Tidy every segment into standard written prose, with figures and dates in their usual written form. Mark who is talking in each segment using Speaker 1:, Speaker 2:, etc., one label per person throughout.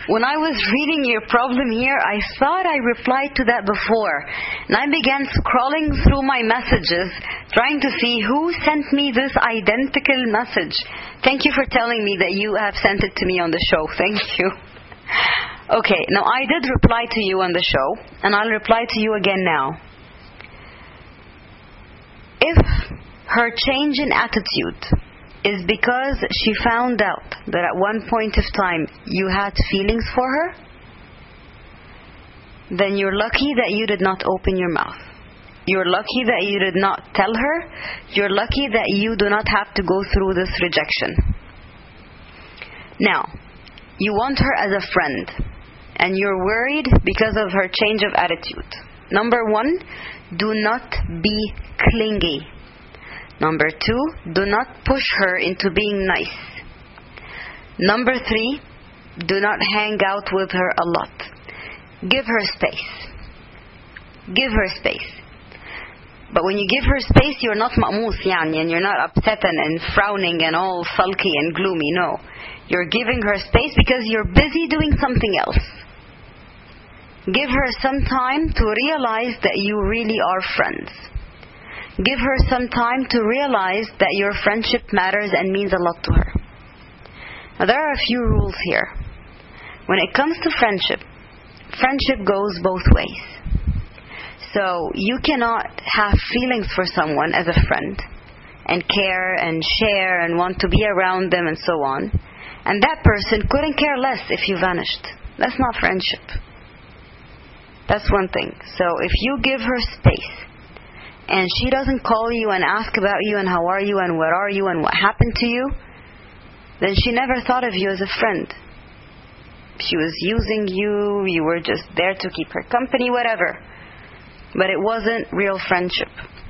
Speaker 1: When I was reading your problem here, I thought I replied to that before. And I began scrolling through my messages, trying to see who sent me this identical message. Thank you for telling me that you have sent it to me on the show. Thank you. Okay, now I did reply to you on the show, and I'll reply to you again now. If her change in attitude is because she found out that at one point of time you had feelings for her, then you're lucky that you did not open your mouth. You're lucky that you did not tell her. You're lucky that you do not have to go through this rejection. Now, you want her as a friend, and you're worried because of her change of attitude. Number 1, do not be clingy. Number 2, do not push her into being nice. Number 3, do not hang out with her a lot. Give her space. Give her space. But when you give her space, you're not ma'mus, yani, and you're not upset and frowning and all sulky and gloomy. No. You're giving her space because you're busy doing something else. Give her some time to realize that you really are friends. Give her some time to realize that your friendship matters and means a lot to her. Now, there are a few rules here. When it comes to friendship, friendship goes both ways. So, you cannot have feelings for someone as a friend and care and share and want to be around them and so on. And that person couldn't care less if you vanished. That's not friendship. That's one thing. So, if you give her space, and she doesn't call you and ask about you and how are you and where are you and what happened to you, then she never thought of you as a friend. She was using you, you were just there to keep her company, whatever. But it wasn't real friendship.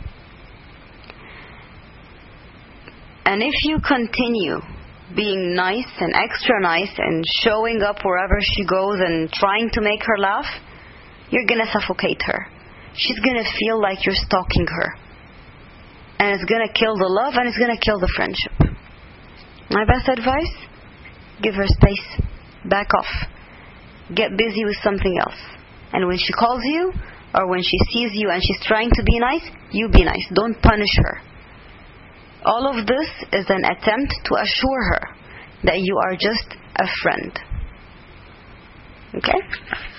Speaker 1: And if you continue being nice and extra nice and showing up wherever she goes and trying to make her laugh, you're going to suffocate her. She's going to feel like you're stalking her. And it's going to kill the love and it's going to kill the friendship. My best advice? Give her space. Back off. Get busy with something else. And when she calls you, or when she sees you and she's trying to be nice, you be nice. Don't punish her. All of this is an attempt to assure her that you are just a friend. Okay?